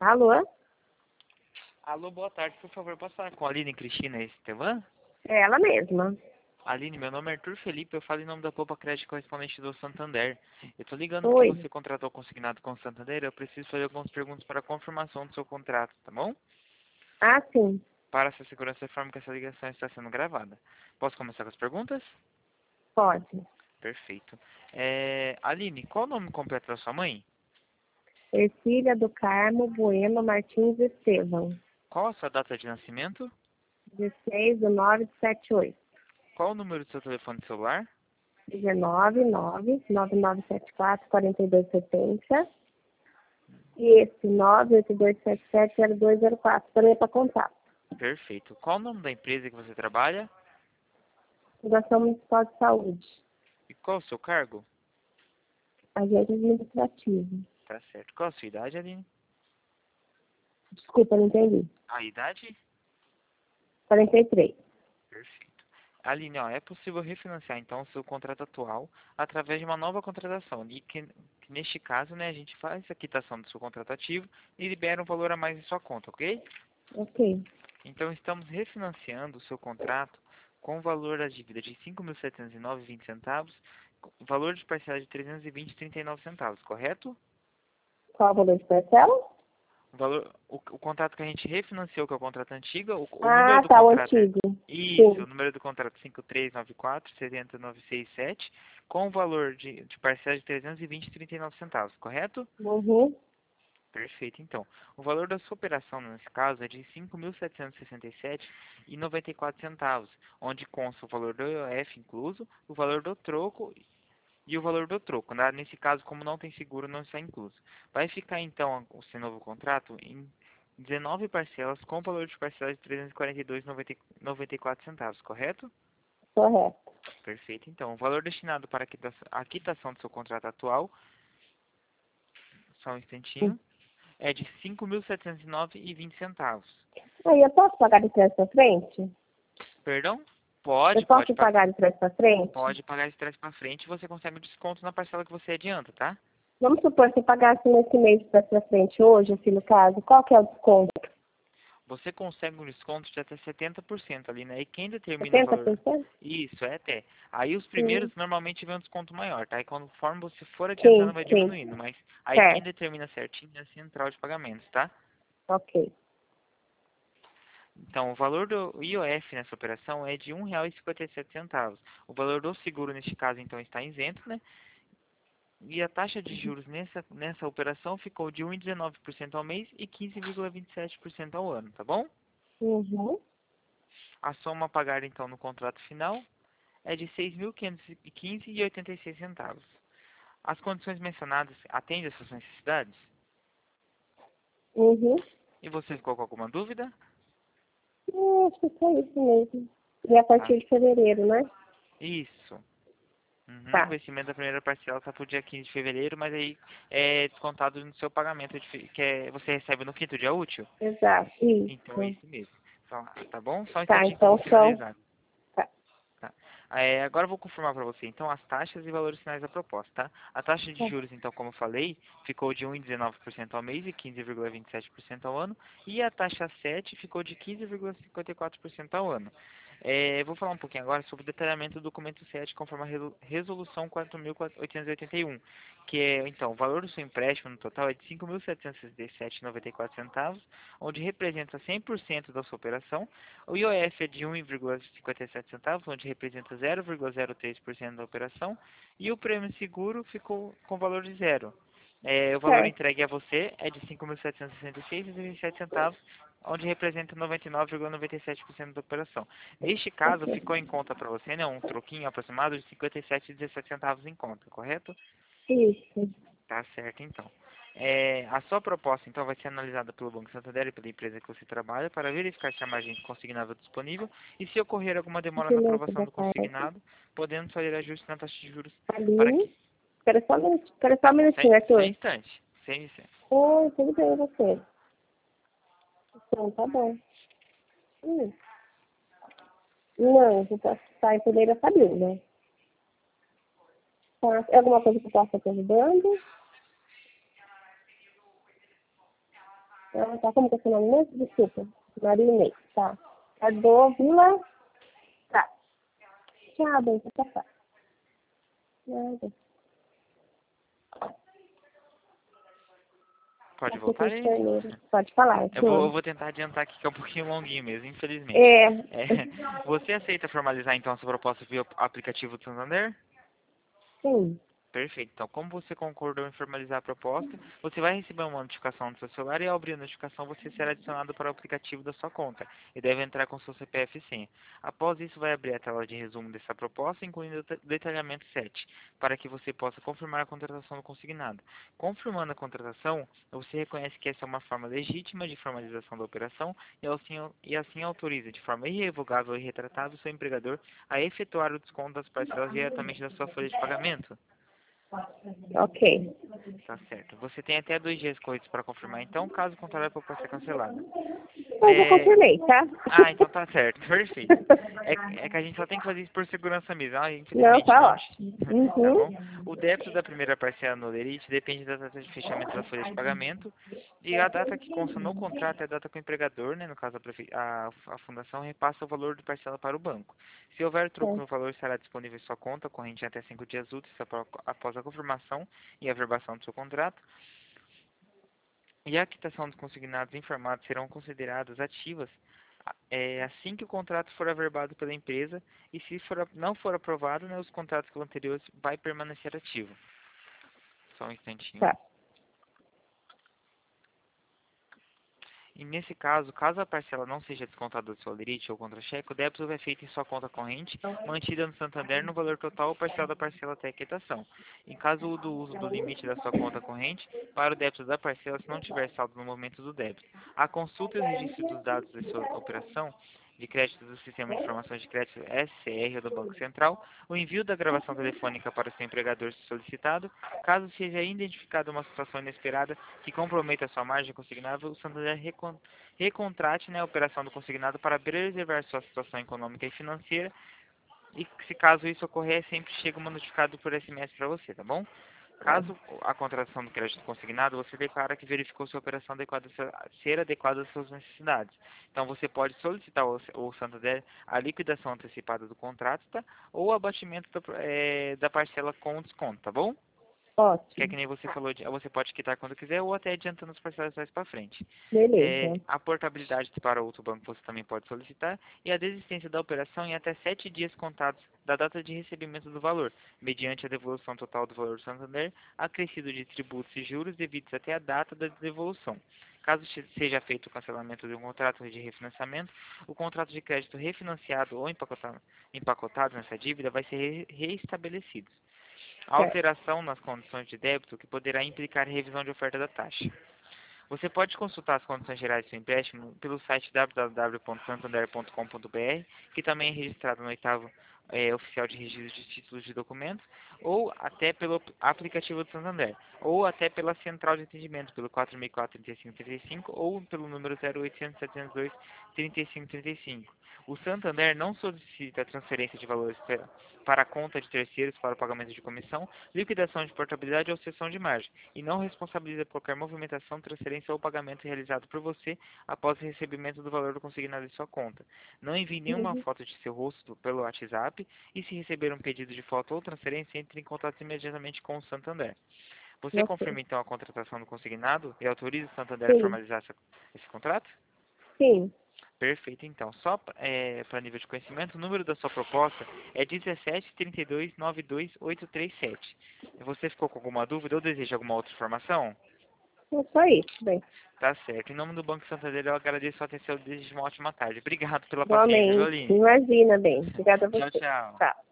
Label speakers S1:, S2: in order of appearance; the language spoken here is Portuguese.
S1: Alô?
S2: Alô, boa tarde. Por favor, posso falar com a Aline Cristina Estevan?
S1: É ela mesma.
S2: Aline, meu nome é Arthur Felipe, eu falo em nome da Poupa Crédito correspondente do Santander. Eu tô ligando porque
S1: Oi.
S2: você contratou consignado com o Santander, eu preciso fazer algumas perguntas para a confirmação do seu contrato, tá bom?
S1: Ah, sim.
S2: Para essa segurança, informo que essa ligação está sendo gravada. Posso começar com as perguntas?
S1: Pode.
S2: Perfeito. Aline, qual o nome completo da sua mãe?
S1: Ercília do Carmo Bueno Martins Estevam.
S2: Qual a sua data de nascimento?
S1: 16/9/78.
S2: Qual o número do seu telefone celular?
S1: 19/99974-4270. E esse 982770204 também é para contato.
S2: Perfeito. Qual o nome da empresa que você trabalha?
S1: Fundação Municipal de Saúde.
S2: E qual o seu cargo?
S1: Agente administrativo.
S2: Tá certo. Qual a sua idade, Aline?
S1: Desculpa, não entendi.
S2: A idade?
S1: 43.
S2: Perfeito. Aline, ó, é possível refinanciar então o seu contrato atual através de uma nova contratação. E que neste caso, né, a gente faz a quitação do seu contrato ativo e libera um valor a mais em sua conta, ok?
S1: Ok.
S2: Então estamos refinanciando o seu contrato com o valor da dívida de R$ 5.709,20, valor de parcela de R$ 320,39, correto?
S1: Qual o valor de parcela?
S2: O contrato que a gente refinanciou, que é o contrato antigo, o número
S1: Ah,
S2: do
S1: tá, o
S2: contrato é
S1: antigo.
S2: isso,
S1: Sim.
S2: o número do contrato 5394-70967, com o valor de parcela de R$ 320,39, correto?
S1: Uhum.
S2: Perfeito, então. O valor da sua operação, nesse caso, é de R$ 5.767,94, onde consta o valor do IOF incluso, o valor do troco e o valor do troco. Nesse caso, como não tem seguro, não está incluso. Vai ficar, então, o seu novo contrato em 19 parcelas com valor de parcela de R$ 342,94, correto?
S1: Correto.
S2: Perfeito. Então, o valor destinado para a quitação do seu contrato atual, só um instantinho, é de R$ 5.709,20.
S1: Aí, eu posso pagar de trás para frente?
S2: Perdão?
S1: Eu
S2: Pode,
S1: posso pagar de trás para frente?
S2: pode pagar de trás para frente e você consegue o desconto na parcela que você adianta, tá?
S1: Vamos supor que eu pagasse nesse mês de trás para frente hoje, assim, no caso. Qual que é o desconto?
S2: Você consegue um desconto de até 70% ali, né? E quem determina o valor?
S1: 70%?
S2: Isso, é até. Aí os
S1: Sim.
S2: primeiros normalmente vem um desconto maior, tá? E conforme você for adiantando,
S1: Sim,
S2: vai
S1: sim.
S2: diminuindo. Mas aí quem
S1: Certo.
S2: determina certinho é a central de pagamentos, tá?
S1: Ok.
S2: Então, o valor do IOF nessa operação é de R$ 1,57. O valor do seguro, neste caso, então, está isento, né? E a taxa de juros nessa operação ficou de 1,19% ao mês e 15,27% ao ano, tá bom?
S1: Uhum.
S2: A soma a pagar, então, no contrato final é de R$ 6.515,86. As condições mencionadas atendem às suas necessidades?
S1: Uhum.
S2: E você ficou com alguma dúvida?
S1: Acho que é só isso mesmo. E a
S2: Tá.
S1: partir de fevereiro, né?
S2: Isso. Uhum. O
S1: Tá.
S2: vencimento da primeira parcela está para o dia 15 de fevereiro, mas aí é descontado no seu pagamento, você recebe no quinto dia útil?
S1: Exato.
S2: Então é
S1: Isso.
S2: isso mesmo. Tá bom? Só um
S1: Tá,
S2: instantinho que eu vou
S1: então são...
S2: finalizar.
S1: Tá.
S2: Tá. Agora eu vou confirmar para você, então, as taxas e valores finais da proposta, tá? A taxa de
S1: Tá.
S2: juros, então, como eu falei, ficou de 1,19% ao mês e 15,27% ao ano, e a taxa 7 ficou de 15,54% ao ano. Vou falar um pouquinho agora sobre o detalhamento do documento 7, conforme a resolução 4.881, que é, então, o valor do seu empréstimo no total é de R$ 5.767,94, onde representa 100% da sua operação. O IOF é de 1,57 onde representa 0,03% da operação, e o prêmio seguro ficou com valor de zero. O valor
S1: Certo.
S2: entregue a você é de R$ 5.766,27, onde representa 99,97% da operação. Neste caso,
S1: Ok.
S2: ficou em conta para você, né, um troquinho aproximado de 57,17 em conta, correto?
S1: Isso.
S2: Tá certo, então. A sua proposta, então, vai ser analisada pelo Banco Santander e pela empresa que você trabalha para verificar se a margem consignada é disponível e se ocorrer alguma demora na
S1: Silêncio
S2: aprovação
S1: da
S2: do
S1: tarde.
S2: consignado, podendo fazer ajuste na taxa de juros para
S1: Aline.
S2: que...
S1: Espera só um minutinho,
S2: Sem
S1: Arthur.
S2: instante, sem instante.
S1: Oi, tudo bem, e você? Então, tá bom. Hum. Não, você tá em primeira família. Tá. É alguma coisa que eu possa te ajudando? Ah, tá, como que é seu nome mesmo? Desculpa. Marinei, tá. É do Vila... Tá. Tchau, bem, tá. Nada.
S2: Pode
S1: Açúcar
S2: voltar
S1: de
S2: aí?
S1: torneira. Pode falar,
S2: Eu
S1: senhor.
S2: vou tentar adiantar aqui, que é um pouquinho longuinho mesmo, infelizmente.
S1: É.
S2: É, você aceita formalizar, então, a sua proposta via aplicativo do Santander?
S1: Sim.
S2: Perfeito. Então, como você concordou em formalizar a proposta, você vai receber uma notificação no seu celular e ao abrir a notificação você será adicionado para o aplicativo da sua conta e deve entrar com seu CPF e senha. Após isso, vai abrir a tela de resumo dessa proposta, incluindo o detalhamento 7, para que você possa confirmar a contratação do consignado. Confirmando a contratação, você reconhece que essa é uma forma legítima de formalização da operação e assim autoriza de forma irrevogável e retratável o seu empregador a efetuar o desconto das parcelas diretamente da sua folha de pagamento.
S1: Ok.
S2: Tá certo. Você tem até 2 dias corridos para confirmar, então, caso contrário, a proposta ser cancelada.
S1: Eu já confirmei, tá?
S2: Ah, então tá certo. Perfeito. É que a gente só tem que fazer isso por segurança mesmo. Ah,
S1: Não,
S2: infelizmente
S1: tá
S2: não.
S1: ótimo.
S2: Tá
S1: Uhum.
S2: bom? O débito da primeira parcela no Lerite depende da data de fechamento da folha de pagamento e a data que consta no contrato é a data que o empregador, né, no caso a fundação, repassa o valor de parcela para o banco. Se houver troco no valor, estará disponível em sua conta corrente em até 5 dias úteis após a confirmação e averbação do seu contrato. E a quitação dos consignados informados serão consideradas ativas assim que o contrato for averbado pela empresa e se não for aprovado, né, os contratos anteriores vai permanecer ativo. Só um instantinho.
S1: Tá.
S2: E nesse caso, caso a parcela não seja descontada do seu lerite ou contra-cheque, o débito é feito em sua conta corrente, mantida no Santander no valor total ou parcial da parcela até a quitação. Em caso do uso do limite da sua conta corrente, para o débito da parcela se não tiver saldo no momento do débito. A consulta e o registro dos dados da sua operação de crédito do Sistema de Informações de Crédito SCR do Banco Central, o envio da gravação telefônica para o seu empregador se solicitado, caso seja identificada uma situação inesperada que comprometa a sua margem consignável, o Santander recontrate, né, a operação do consignado para preservar sua situação econômica e financeira e se caso isso ocorrer, sempre chega uma notificado por SMS para você, tá bom? Caso a contratação do crédito consignado, você declara que verificou sua operação ser adequada às suas necessidades. Então, você pode solicitar ao Santander a liquidação antecipada do contrato, tá? Ou o abatimento da parcela com desconto, tá bom? Que é
S1: Ótimo.
S2: que nem você falou, você pode quitar quando quiser ou até adiantando as parcelas mais para frente.
S1: Beleza.
S2: A portabilidade para outro banco você também pode solicitar e a desistência da operação em até 7 dias contados da data de recebimento do valor, mediante a devolução total do valor do Santander, acrescido de tributos e juros devidos até a data da devolução. Caso seja feito o cancelamento de um contrato de refinanciamento, o contrato de crédito refinanciado ou empacotado nessa dívida vai ser reestabelecido. A
S1: Certo.
S2: alteração nas condições de débito que poderá implicar revisão de oferta da taxa. Você pode consultar as condições gerais do seu empréstimo pelo site www.santander.com.br, que também é registrado no oitavo oficial de registro de títulos de documentos, ou até pelo aplicativo do Santander, ou até pela central de atendimento, pelo 464-3535, ou pelo número 0800-702-3535. O Santander não solicita transferência de valores para a conta de terceiros para o pagamento de comissão, liquidação de portabilidade ou cessão de margem, e não responsabiliza por qualquer movimentação, transferência ou pagamento realizado por você após o recebimento do valor do consignado em sua conta. Não envie nenhuma
S1: Uhum.
S2: foto de seu rosto pelo WhatsApp e se receber um pedido de foto ou transferência, entre em contato imediatamente com o Santander. Você
S1: Ok.
S2: confirma então a contratação do consignado e autoriza o Santander a
S1: Sim.
S2: formalizar esse contrato?
S1: Sim.
S2: Perfeito, então. Só para nível de conhecimento, o número da sua proposta é 1732928837. Você ficou com alguma dúvida ou deseja alguma outra informação?
S1: É só isso, bem.
S2: Tá certo. Em nome do Banco Santander, eu agradeço a sua atenção e desejo uma ótima tarde. Obrigado pela paciência,
S1: Igualmente.
S2: Violine.
S1: Imagina, bem. Obrigada a
S2: Tchau,
S1: você.
S2: tchau.
S1: Tá.